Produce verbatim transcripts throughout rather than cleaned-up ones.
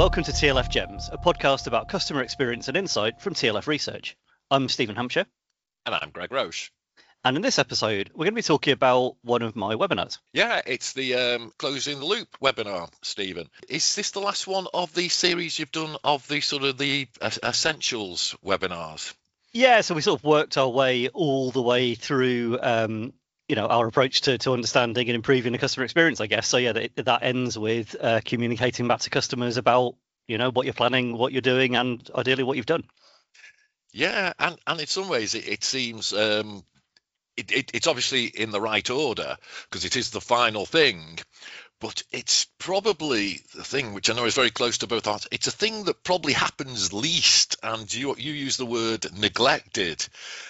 Welcome to T L F Gems, a podcast about customer experience and insight from T L F Research. I'm Stephen Hampshire. And I'm Greg Roche. And in this episode, we're going to be talking about one of my webinars. Yeah, it's the um, Closing the Loop webinar, Stephen. Is this the last one of the series you've done of the sort of the essentials webinars? Yeah, so we sort of worked our way all the way through, um, you know, our approach to, to understanding and improving the customer experience, I guess. So yeah, that, that ends with uh, communicating back to customers about, you know, what you're planning, what you're doing, and ideally what you've done. Yeah, and, and in some ways it, it seems um, it, it, it's obviously in the right order because it is the final thing, but it's probably the thing which I know is very close to both hearts. It's a thing that probably happens least, and you you use the word neglected.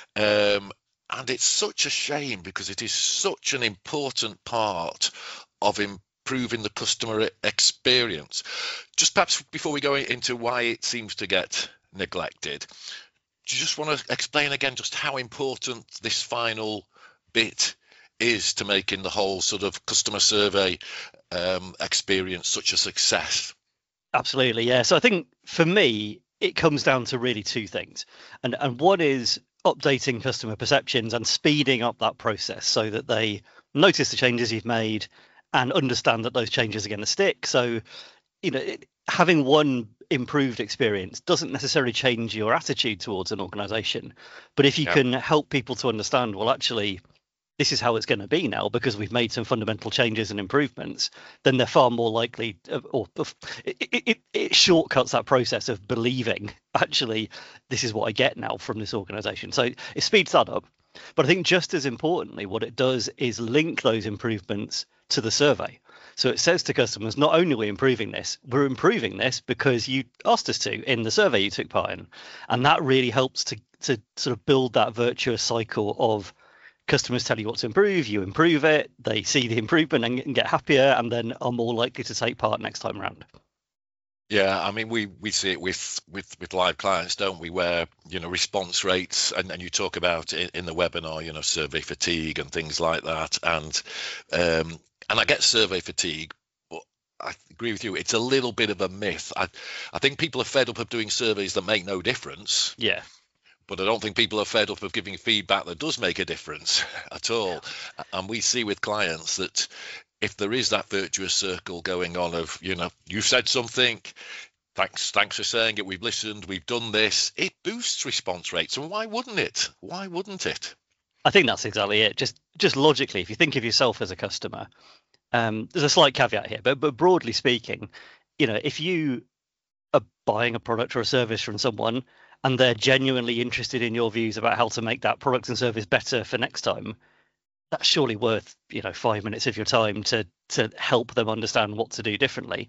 Um, and it's such a shame because it is such an important part of improving the customer experience. Just perhaps before we go into why it seems to get neglected, do you just want to explain again just how important this final bit is to making the whole sort of customer survey um, experience such a success? Absolutely, yeah. So I think for me, it comes down to really two things. And, and one is updating customer perceptions and speeding up that process so that they notice the changes you've made and understand that those changes are going to stick. So, you know, it, having one improved experience doesn't necessarily change your attitude towards an organization. But if you Yeah. can help people to understand, well, actually, this is how it's going to be now because we've made some fundamental changes and improvements, then they're far more likely, or it, it, it shortcuts that process of believing, actually, this is what I get now from this organization. So it speeds that up. But I think just as importantly, what it does is link those improvements to the survey. So it says to customers, not only are we improving this, we're improving this because you asked us to in the survey you took part in. And that really helps to, to sort of build that virtuous cycle of customers tell you what to improve, you improve it, they see the improvement and, and get happier, and then are more likely to take part next time around. Yeah, I mean, we, we see it with, with, with live clients, don't we, where, you know, response rates, and, and you talk about in, in the webinar, you know, survey fatigue and things like that. And um, and I get survey fatigue, but I agree with you, it's a little bit of a myth. I, I think people are fed up of doing surveys that make no difference. Yeah. But I don't think people are fed up of giving feedback that does make a difference at all. And we see with clients that if there is that virtuous circle going on of, you know, you've said something, thanks, thanks for saying it, we've listened, we've done this, it boosts response rates. And why wouldn't it? Why wouldn't it? I think that's exactly it. Just just logically, if you think of yourself as a customer, um, there's a slight caveat here, but but broadly speaking, you know, if you are buying a product or a service from someone and they're genuinely interested in your views about how to make that product and service better for next time, that's surely worth, you know, five minutes of your time to to help them understand what to do differently,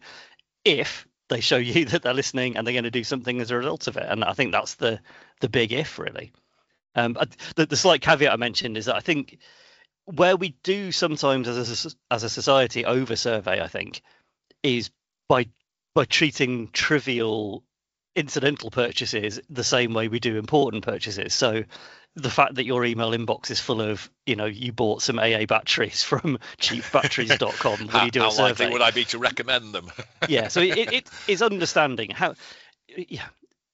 if they show you that they're listening and they're going to do something as a result of it. And I think that's the the big if, really. Um, the, the slight caveat I mentioned is that I think where we do sometimes as a, as a society over survey, I think, is by by treating trivial incidental purchases the same way we do important purchases. So the fact that your email inbox is full of, you know, you bought some A A batteries from cheap batteries dot com when how, you do how a survey. likely would I be to recommend them? Yeah, so it, it is understanding how, yeah,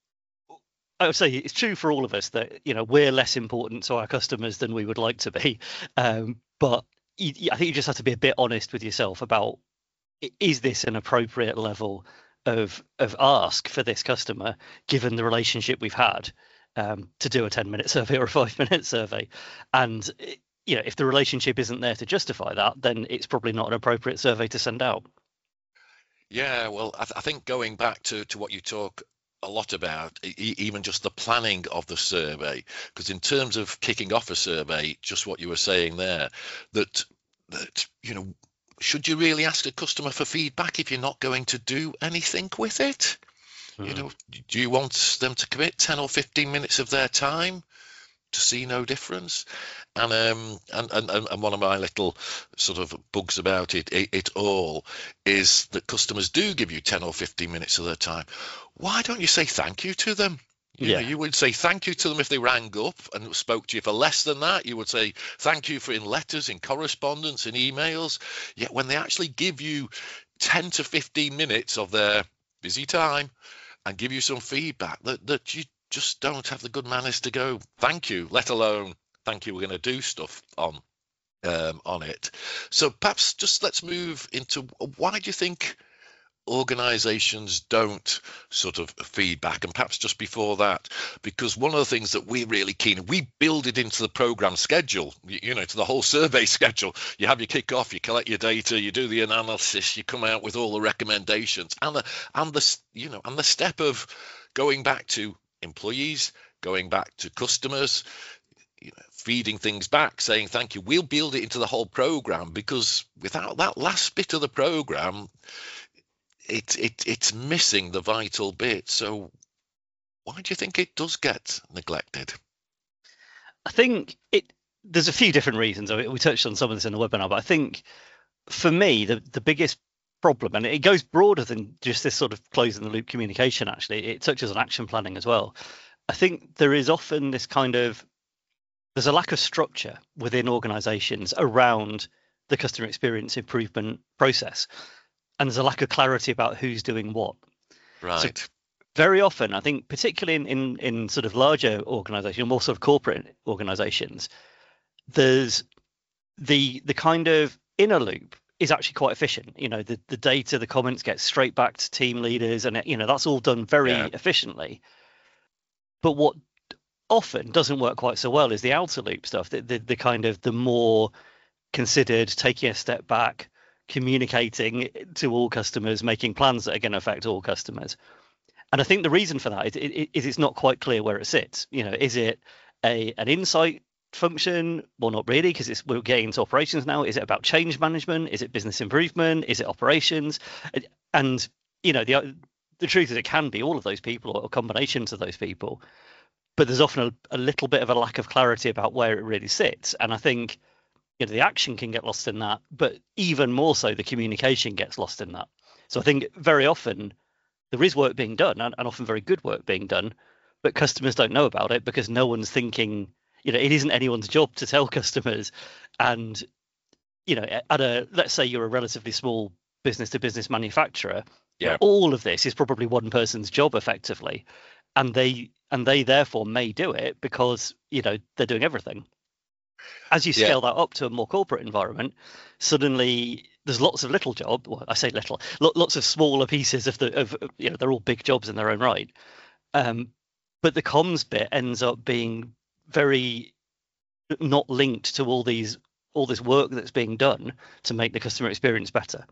I would say it's true for all of us that, you know, we're less important to our customers than we would like to be. Um, but you, I think you just have to be a bit honest with yourself about, is this an appropriate level of of ask for this customer, given the relationship we've had, um, to do a ten minute survey or a five minute survey? And, you know, if the relationship isn't there to justify that, then it's probably not an appropriate survey to send out. Yeah, well, I, th- I think going back to, to what you talk a lot about, e- even just the planning of the survey, because in terms of kicking off a survey, just what you were saying there, that that you know, should you really ask a customer for feedback if you're not going to do anything with it? Mm. You know, do you want them to commit ten or fifteen minutes of their time to see no difference? And um and, and, and one of my little sort of bugs about it, it it all is that customers do give you ten or fifteen minutes of their time. Why don't you say thank you to them? You Yeah. know, you would say thank you to them if they rang up and spoke to you for less than that. You would say thank you for in letters, in correspondence, in emails. Yet when they actually give you ten to fifteen minutes of their busy time and give you some feedback that, that you just don't have the good manners to go, thank you, let alone thank you, we're going to do stuff on um, on it. So perhaps just let's move into, why do you think organizations don't sort of feedback? And perhaps just before that, because one of the things that we're really keen, we build it into the program schedule, you, you know, to the whole survey schedule. You have your kickoff, you collect your data, you do the analysis, you come out with all the recommendations, and the and the you know and the step of going back to employees, going back to customers, you know, feeding things back, saying thank you. We'll build it into the whole program, because without that last bit of the program, it, it it's missing the vital bit. So why do you think it does get neglected? I think it there's a few different reasons. I mean, we touched on some of this in the webinar, but I think for me the the biggest problem, and it goes broader than just this sort of closing the loop communication, actually it touches on action planning as well. I think there is often this kind of there's a lack of structure within organizations around the customer experience improvement process, and there's a lack of clarity about who's doing what. Right. So very often, I think, particularly in, in, in sort of larger organizations, more sort of corporate organizations, there's the the kind of inner loop is actually quite efficient. You know, the, the data, the comments get straight back to team leaders, and, it, you know, that's all done very Yeah. efficiently. But what often doesn't work quite so well is the outer loop stuff, the, the, the kind of the more considered, taking a step back, communicating to all customers, making plans that are going to affect all customers. And I think the reason for that is, is it's not quite clear where it sits. You know, is it a an insight function? Well, not really, because it's we're getting into operations now. Is it about change management? Is it business improvement? Is it operations? And you know, the the truth is, it can be all of those people or combinations of those people. But there's often a, a little bit of a lack of clarity about where it really sits. And I think, you know, the action can get lost in that, but even more so, the communication gets lost in that. So I think very often there is work being done, and, and often very good work being done, but customers don't know about it because no one's thinking, you know, it isn't anyone's job to tell customers. And, you know, at a, let's say you're a relatively small business to business manufacturer, Yeah. all of this is probably one person's job effectively. And they and they therefore may do it because, you know, they're doing everything. As you scale yeah. that up to a more corporate environment, suddenly there's lots of little job. Well, I say little, lots of smaller pieces of the of you know, they're all big jobs in their own right. Um, but the comms bit ends up being very not linked to all these all this work that's being done to make the customer experience better.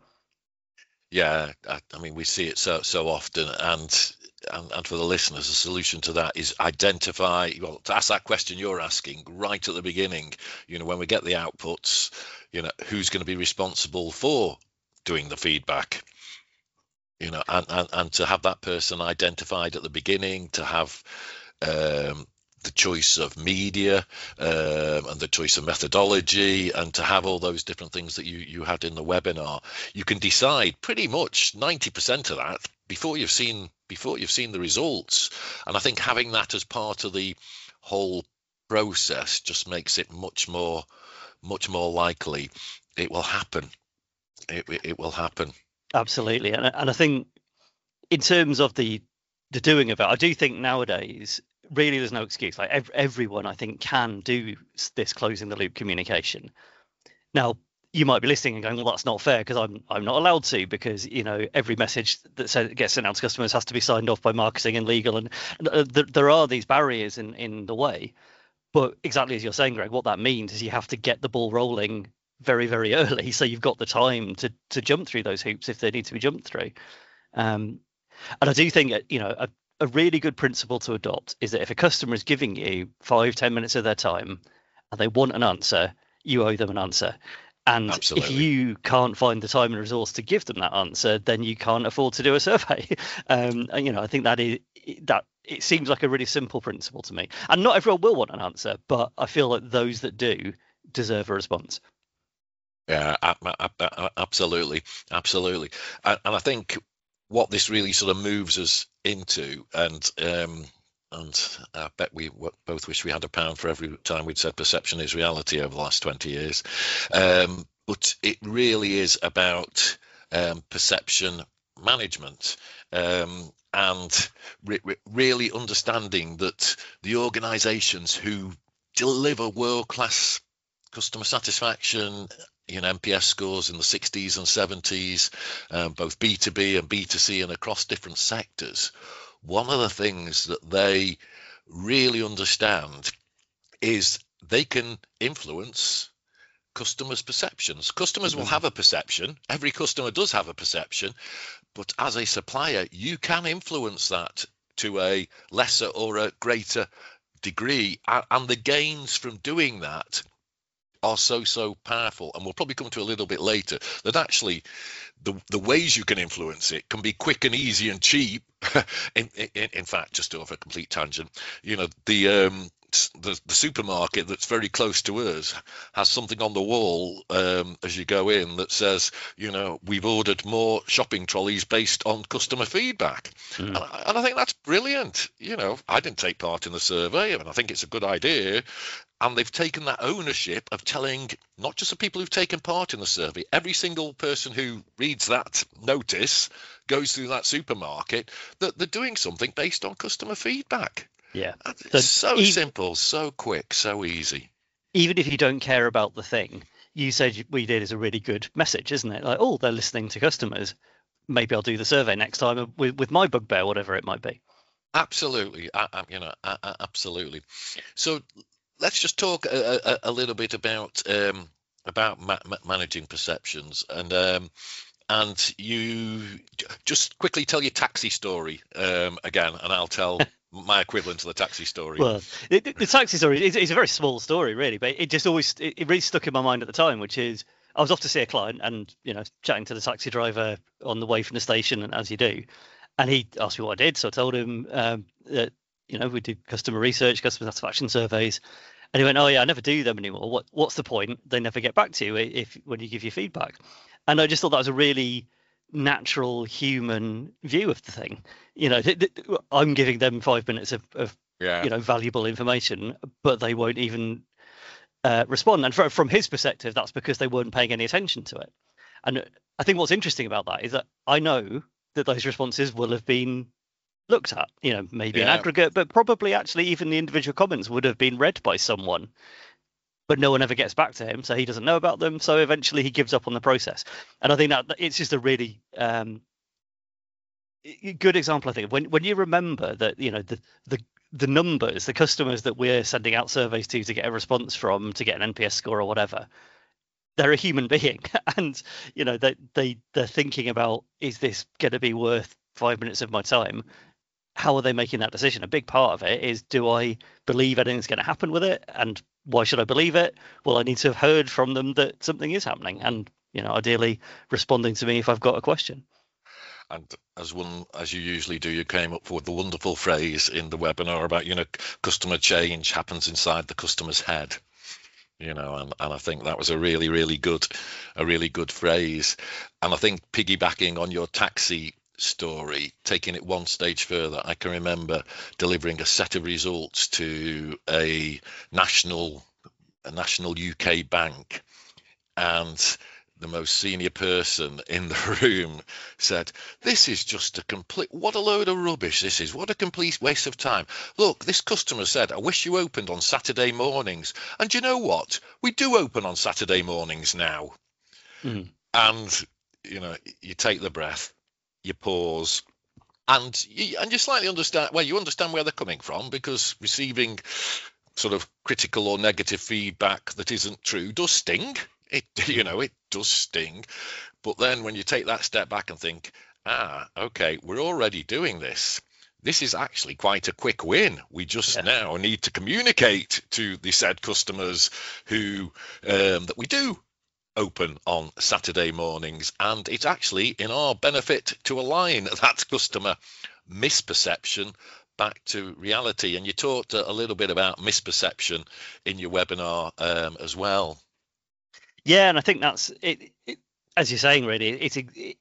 Yeah, I, I mean, we see it so so often, and. And, and for the listeners, the solution to that is identify, well, to ask that question you're asking right at the beginning, you know, when we get the outputs, you know, who's going to be responsible for doing the feedback, you know, and, and, and to have that person identified at the beginning, to have um, the choice of media um, and the choice of methodology, and to have all those different things that you, you had in the webinar. You can decide pretty much ninety percent of that before you've seen before you've seen the results. And I think having that as part of the whole process just makes it much more much more likely it will happen. It, it, it will happen. Absolutely. And, and I think in terms of the the doing of it, I do think nowadays really there's no excuse. Like ev- everyone I think can do this closing the loop communication. Now, you might be listening and going, well, that's not fair because I'm I'm not allowed to, because, you know, every message that says, gets sent out to customers has to be signed off by marketing and legal, and uh, th- there are these barriers in in the way. But exactly as you're saying, Greg, what that means is you have to get the ball rolling very, very early, so you've got the time to to jump through those hoops if they need to be jumped through. Um, and I do think, you know, a, a really good principle to adopt is that if a customer is giving you five, ten minutes of their time and they want an answer, you owe them an answer. And Absolutely. If you can't find the time and resource to give them that answer, then you can't afford to do a survey. Um, and, you know, I think that is that it seems like a really simple principle to me. And not everyone will want an answer, but I feel like those that do deserve a response. Yeah, absolutely, absolutely. And I think what this really sort of moves us into, and um, and I bet we both wish we had a pound for every time we'd said perception is reality over the last twenty years. Um, but it really is about um, perception management, um, and re- re- really understanding that the organisations who deliver world-class customer satisfaction, you know, N P S scores in the sixties and seventies, um, both B two B and B two C and across different sectors, one of the things that they really understand is they can influence customers' perceptions. Customers will have a perception. Every customer does have a perception, but as a supplier, you can influence that to a lesser or a greater degree, and the gains from doing that are so so powerful. And we'll probably come to a little bit later that actually the the ways you can influence it can be quick and easy and cheap. in, in in fact, just off a complete tangent, you know, the um the, the supermarket that's very close to us has something on the wall um, as you go in that says, you know, we've ordered more shopping trolleys based on customer feedback. Mm. And, I, and I think that's brilliant. You know, I didn't take part in the survey, and I think it's a good idea. And they've taken that ownership of telling not just the people who've taken part in the survey, every single person who reads that notice, goes through that supermarket, that they're doing something based on customer feedback. Yeah. So, so even, simple, so quick, so easy. Even if you don't care about the thing, you said what you did is a really good message, isn't it? Like, oh, they're listening to customers. Maybe I'll do the survey next time with, with my bugbear, whatever it might be. Absolutely. I, I, you know, I, I, absolutely. So let's just talk a, a, a little bit about um, about ma- ma- managing perceptions. And um, and you just quickly tell your taxi story um, again, and I'll tell my equivalent to the taxi story. Well, the, the taxi story is, is a very small story, really, but it just always it, it really stuck in my mind at the time, which is I was off to see a client and, you know, chatting to the taxi driver on the way from the station, and as you do, and he asked me what I did, so I told him um, that, you know, we do customer research, customer satisfaction surveys, and he went, "Oh yeah, I never do them anymore. What what's the point? They never get back to you if when you give your feedback." And I just thought that was a really natural human view of the thing. You know, th- th- I'm giving them five minutes of, of yeah. you know, valuable information, but they won't even uh, respond. And for, from his perspective, that's because they weren't paying any attention to it. And I think what's interesting about that is that I know that those responses will have been looked at, you know, maybe yeah. in aggregate, but probably actually even the individual comments would have been read by someone, but no one ever gets back to him, so he doesn't know about them. So eventually he gives up on the process. And I think that it's just a really um, good example. I think when when you remember that, you know, the the the numbers, the customers that we're sending out surveys to to get a response from, to get an N P S score or whatever, they're a human being, and you know they they they're thinking about, is this going to be worth five minutes of my time? How are they making that decision? A big part of it is, do I believe anything's going to happen with it? And why should I believe it? Well, I need to have heard from them that something is happening, and, you know, ideally responding to me if I've got a question. And as one, as you usually do, you came up with the wonderful phrase in the webinar about, you know, customer change happens inside the customer's head. You know, and, and I think that was a really, really good, a really good phrase. And I think piggybacking on your taxi story, taking it one stage further, I can remember delivering a set of results to a national a national U K bank, and the most senior person in the room said, "This is just a complete, what a load of rubbish this is, what a complete waste of time. Look, this customer said, I wish you opened on Saturday mornings. And you know what? We do open on Saturday mornings now." Mm. And, you know, you take the breath, you pause, and you, and you slightly understand, well, you understand where they're coming from, because receiving sort of critical or negative feedback that isn't true does sting. It, you know, it does sting. But then when you take that step back and think, ah, okay, we're already doing this. This is actually quite a quick win. We just yeah. now need to communicate to the said customers who um, that we do open on Saturday mornings, and it's actually in our benefit to align that customer misperception back to reality. And you talked a little bit about misperception in your webinar um, as well. Yeah, and I think that's it, it as you're saying, really, it's it,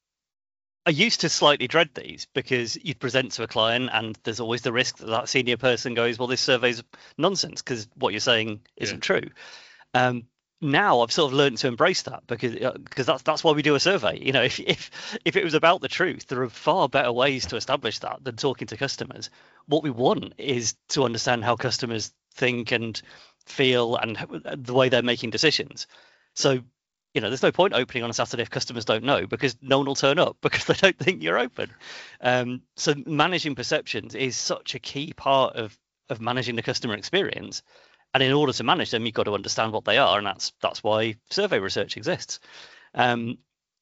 I used to slightly dread these, because you'd present to a client and there's always the risk that that senior person goes, well, this survey's nonsense because what you're saying isn't yeah. true. Um, now I've sort of learned to embrace that because because that's that's why we do a survey. You know, if if if it was about the truth, there are far better ways to establish that than talking to customers. What we want is to understand how customers think and feel and the way they're making decisions. So, you know, there's no point opening on a Saturday if customers don't know, because no one will turn up because they don't think you're open. Um, so managing perceptions is such a key part of of managing the customer experience. And in order to manage them, you've got to understand what they are, and that's that's why survey research exists. Um,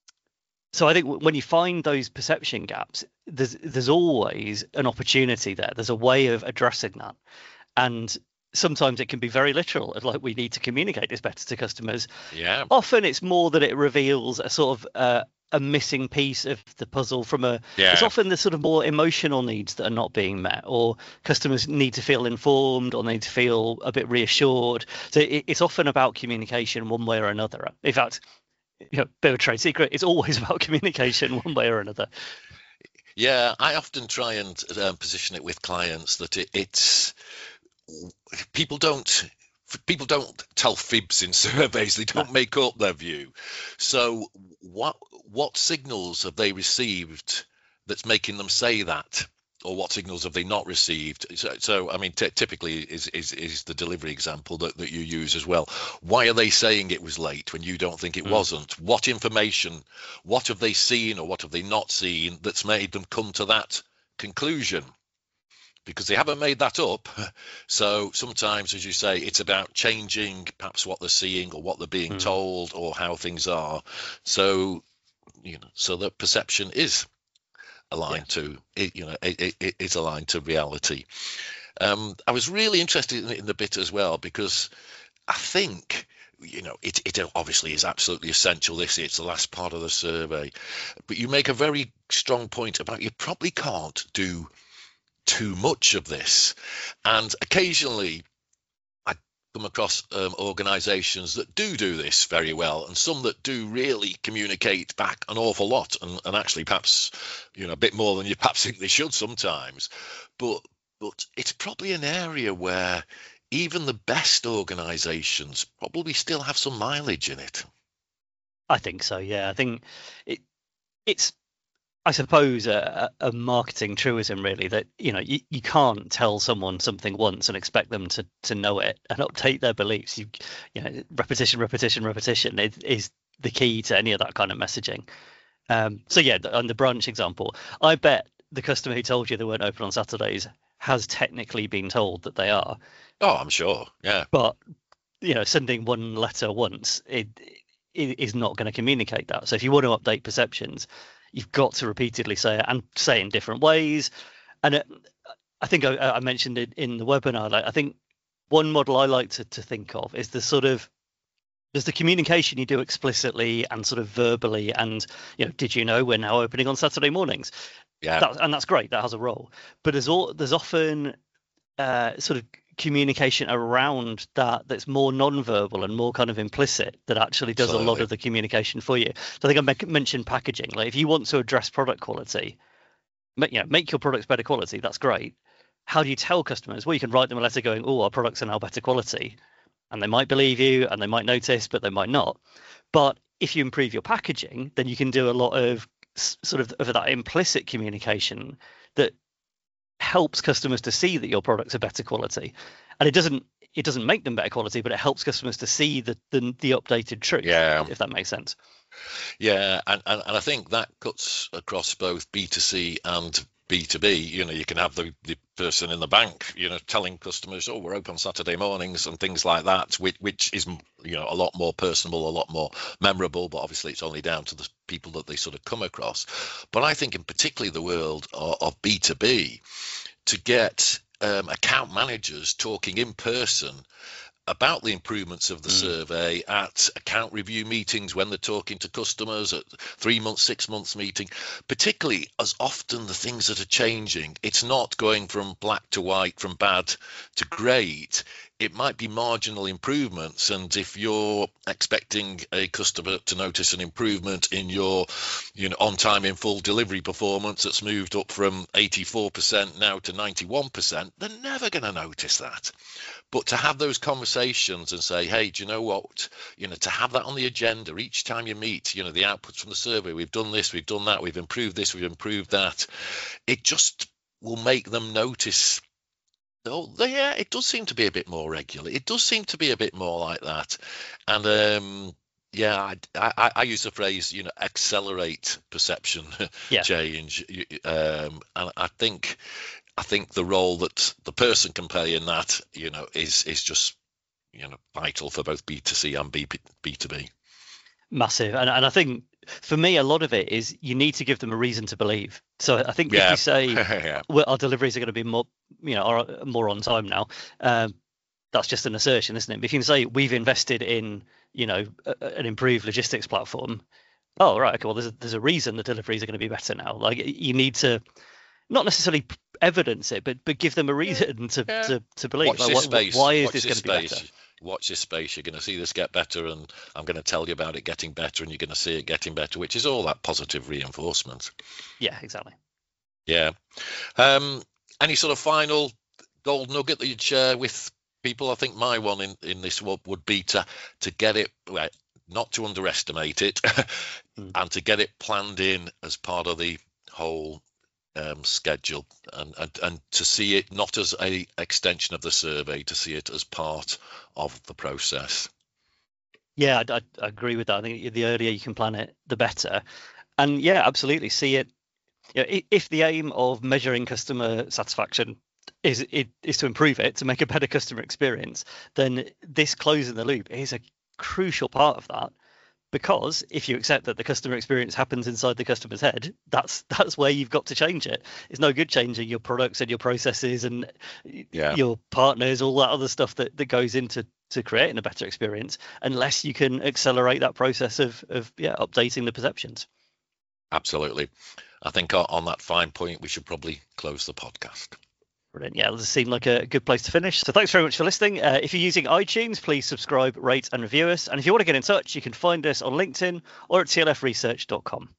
so I think when you find those perception gaps, there's there's always an opportunity there. There's a way of addressing that, and sometimes it can be very literal, like we need to communicate this better to customers. Yeah. Often it's more that it reveals a sort of uh, a missing piece of the puzzle from a Yeah. It's often the sort of more emotional needs that are not being met, or customers need to feel informed or need to feel a bit reassured. So it, it's often about communication one way or another. In fact, you know, bit of a trade secret, it's always about communication one way or another. Yeah, I often try and um, position it with clients that it, it's people don't people don't tell fibs in surveys. They don't make up their view. So what what signals have they received that's making them say that, or what signals have they not received? So, so I mean, t- typically is, is is the delivery example that, that you use as well. Why are they saying it was late when you don't think it mm. wasn't? What information, what have they seen or what have they not seen that's made them come to that conclusion? Because they haven't made that up. So sometimes, as you say, it's about changing perhaps what they're seeing or what they're being mm. told or how things are. So, you know, so the perception is aligned yeah. to it, you know, it, it, it's aligned to reality. Um, I was really interested in, in the bit as well, because I think, you know, it, it obviously is absolutely essential. This it's the last part of the survey, but you make a very strong point about you probably can't do too much of this, and occasionally I come across um, organizations that do do this very well, and some that do really communicate back an awful lot, and, and actually perhaps, you know, a bit more than you perhaps think they should sometimes, but but it's probably an area where even the best organizations probably still have some mileage in it. I think so, yeah. I think it it's I suppose a, a marketing truism, really, that, you know, you, you can't tell someone something once and expect them to to know it and update their beliefs. You, you know, repetition, repetition, repetition is, is the key to any of that kind of messaging. Um, so yeah, on the branch example, I bet the customer who told you they weren't open on Saturdays has technically been told that they are. Oh, I'm sure. Yeah. But, you know, sending one letter once it, it is not going to communicate that. So if you want to update perceptions, you've got to repeatedly say it, and say it in different ways. And it, I think I, I mentioned it in the webinar. Like, I think one model I like to, to think of is the sort of there's the communication you do explicitly and sort of verbally, and, you know, did you know we're now opening on Saturday mornings? Yeah, that, and that's great. That has a role. But there's all there's often uh, sort of communication around that that's more non-verbal and more kind of implicit, that actually does Absolutely. a lot of the communication for you. So I think I make, mentioned packaging. Like, if you want to address product quality, make, you know, make your products better quality. That's great. How do you tell customers? Well, you can write them a letter going, oh, our products are now better quality, and they might believe you and they might notice, but they might not. But if you improve your packaging, then you can do a lot of sort of, of that implicit communication that helps customers to see that your products are better quality. And it doesn't it doesn't make them better quality, but it helps customers to see the the, the updated truth. Yeah, if that makes sense. Yeah, and, and and I think that cuts across both B two C and B two B. You know, you can have the, the person in the bank, you know, telling customers, oh, we're open Saturday mornings and things like that, which, which is, you know, a lot more personable, a lot more memorable, but obviously it's only down to the people that they sort of come across. But I think in particularly the world of, of B two B, to get um, account managers talking in person about the improvements of the mm. survey at account review meetings, when they're talking to customers at three months, six months meeting, particularly as often the things that are changing, it's not going from black to white, from bad to great. it might be marginal improvements, and if you're expecting a customer to notice an improvement in your, you know, on time in full delivery performance that's moved up from eighty-four percent now to ninety-one percent, they're never going to notice that. But to have those conversations and say, hey, do you know what, you know, to have that on the agenda each time you meet, you know, the outputs from the survey, we've done this, we've done that, we've improved this, we've improved that, it just will make them notice. Oh, yeah, it does seem to be a bit more regular. It does seem to be a bit more like that. And um, yeah, I, I, I use the phrase, you know, accelerate perception yeah. change. Um, and I think, I think the role that the person can play in that, you know, is is just, you know, vital for both B two C and B two B. Massive. And and I think for me, a lot of it is you need to give them a reason to believe. So I think yeah. if you say yeah. well, our deliveries are going to be more, you know, are more on time now, um, that's just an assertion, isn't it? But if you can say we've invested in, you know, a, an improved logistics platform. Oh, right. Okay. Well, there's a, there's a reason the deliveries are going to be better now. Like you need to not necessarily evidence it, but but give them a reason to yeah. to, to believe. Watch like, this what, space. Why is Watch this, this going to be space. better? Watch this space. You're going to see this get better, and I'm going to tell you about it getting better, and you're going to see it getting better, which is all that positive reinforcement. Yeah, exactly. Yeah. Um, any sort of final gold nugget that you'd share with people? I think my one in, in this would, would be to to get it right, not to underestimate it, mm. and to get it planned in as part of the whole um, schedule, and, and and to see it not as a extension of the survey, to see it as part of the process. Yeah, I, I agree with that. I think the earlier you can plan it, the better. And yeah, absolutely, see it. You know, if the aim of measuring customer satisfaction is it is to improve it, to make a better customer experience, then this closing the loop is a crucial part of that. Because if you accept that the customer experience happens inside the customer's head, that's that's where you've got to change it. It's no good changing your products and your processes and yeah. your partners, all that other stuff that, that goes into to creating a better experience, unless you can accelerate that process of of yeah updating the perceptions. Absolutely. I think on that fine point, we should probably close the podcast. Brilliant. Yeah, this seemed like a good place to finish. So thanks very much for listening. Uh, if you're using iTunes, please subscribe, rate and review us. And if you want to get in touch, you can find us on LinkedIn or at T L F research dot com.